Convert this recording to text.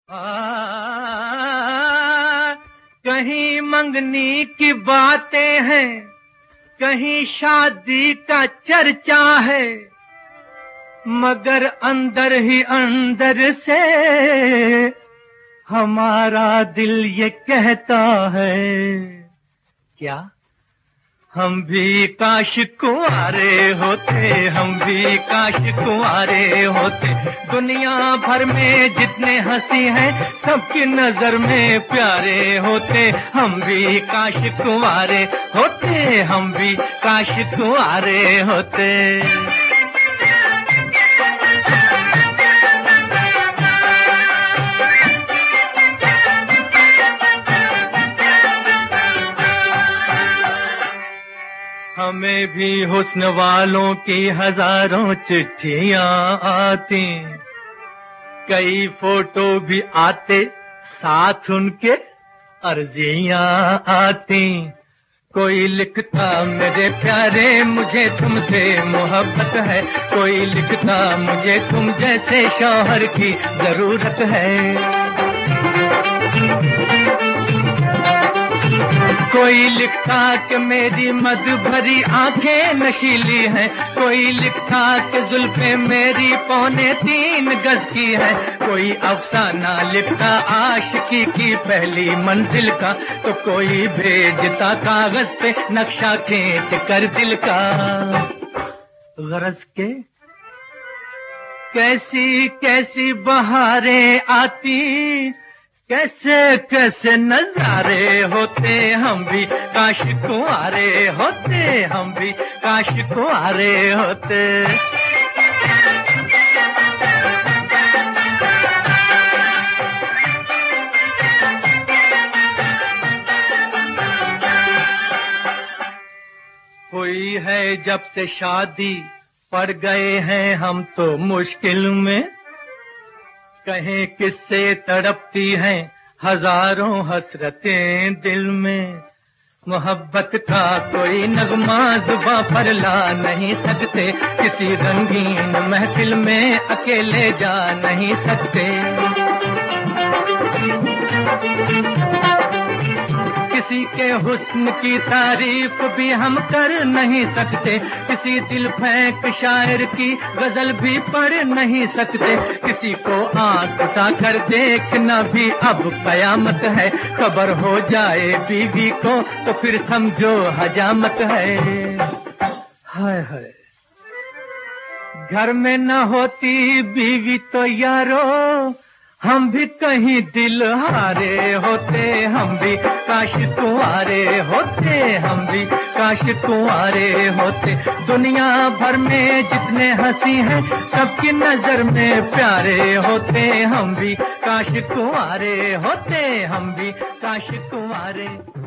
कहीं मंगनी की बातें हैं, कहीं शादी का चर्चा है, मगर अंदर ही अंदर से हमारा दिल ये कहता है क्या हम भी काश कुंवारे होते, हम भी काश कुंवारे होते। दुनिया भर में जितने हंसी हैं सबकी नजर में प्यारे होते, हम भी काश कुंवारे होते, हम भी काश कुंवारे होते। हमें भी हुस्न वालों की हजारों चिट्ठियां आती, कई फोटो भी आते साथ उनके अर्जियां आती। कोई लिखता मेरे प्यारे मुझे तुमसे मोहब्बत है, कोई लिखता मुझे तुम जैसे शौहर की जरूरत है। कोई लिखता कि मेरी मद भरी आंखें नशीली हैं, कोई लिखता कि जुल्फें मेरी 3.25 गज की है। कोई अफसाना लिखता आशिकी की पहली मंजिल का, तो कोई भेजता कागज पे नक्शा खींच कर दिल का। गरज के कैसी कैसी बहारें आती, कैसे कैसे नजारे होते, हम भी काश कुंवारे होते, हम भी काश कुंवारे होते। हुई है जब से शादी, पड़ गए हैं हम तो मुश्किल में। कहीं किससे तड़पती हैं हजारों हसरतें दिल में। मोहब्बत का कोई नगमा जुबां पर ला नहीं सकते, किसी रंगीन महफिल में अकेले जा नहीं सकते। किसी के हुस्न की तारीफ भी हम कर नहीं सकते, किसी दिल फेंक शायर की गजल भी पढ़ नहीं सकते। किसी को आंख उठाकर देखना भी अब कयामत है, खबर हो जाए बीवी को तो फिर समझो हजामत है। हाय हाय घर में न होती बीवी तो यारो हम भी कहीं दिल हारे होते, हम भी काश कुंवारे होते, हम भी काश कुंवारे होते। दुनिया भर में जितने हंसी हैं सबकी नजर में प्यारे होते, हम भी काश कुंवारे होते, हम भी काश कुंवारे।